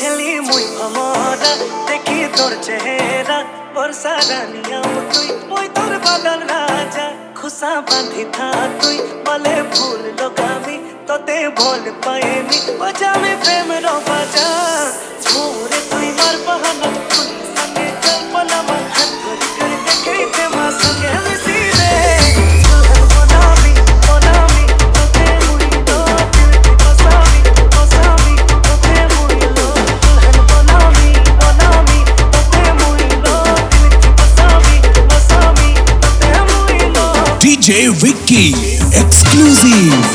heli मुई भमरा देखी तोर चेहरा बरसा रानिया मुई तोर बादल राजा खुशा बांधी था तुई बले फूल लगामी तोते भोल पाएमी बजा में प्रेम रो बजा मोरे तुई मार बहाना तुई संगे चल पलामा हाथ धरी कर देखे ते मा संगे मिसी रे दुल्हन बनामी तोते मुई लो दिल की बसामी तोते मुई लो दुल्हन बनामी तोते मुई लो दिल की बसामी तोते मुई लो DJ Vicky exclusive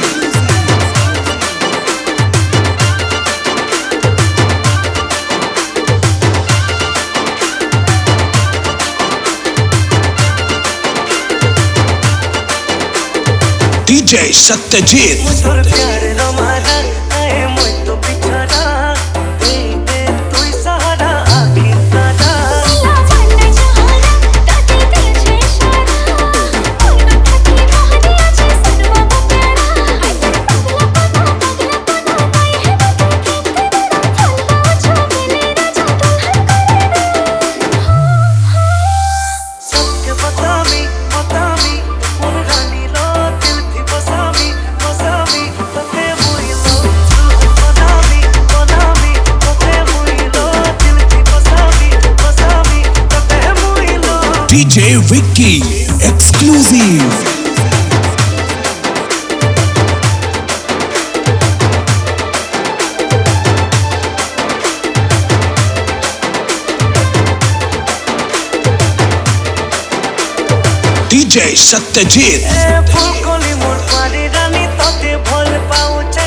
DJ Satyajit मुझोर प्यार रमाना आए मुझ तो बिछाना दे तुई सहारा आखिर ताना मला जहाना ताते तुझे इशारा कोई न थकी मोहनिया छे सनवा वो प्यारा आई तेरे पगला पाई है बते तेरा चलवा छो मिले राजा दुल्हन करे सबके बतामी मोर रानी लो दिल थी बसामी तोते मुई लो दुल्हन बनामी तोते मुई लो दिल थी बसामी तोते मुई लो DJ Vicky exclusive DJ Satyajit फूल कोली मोर पारी रानी तोते भोल पाऊ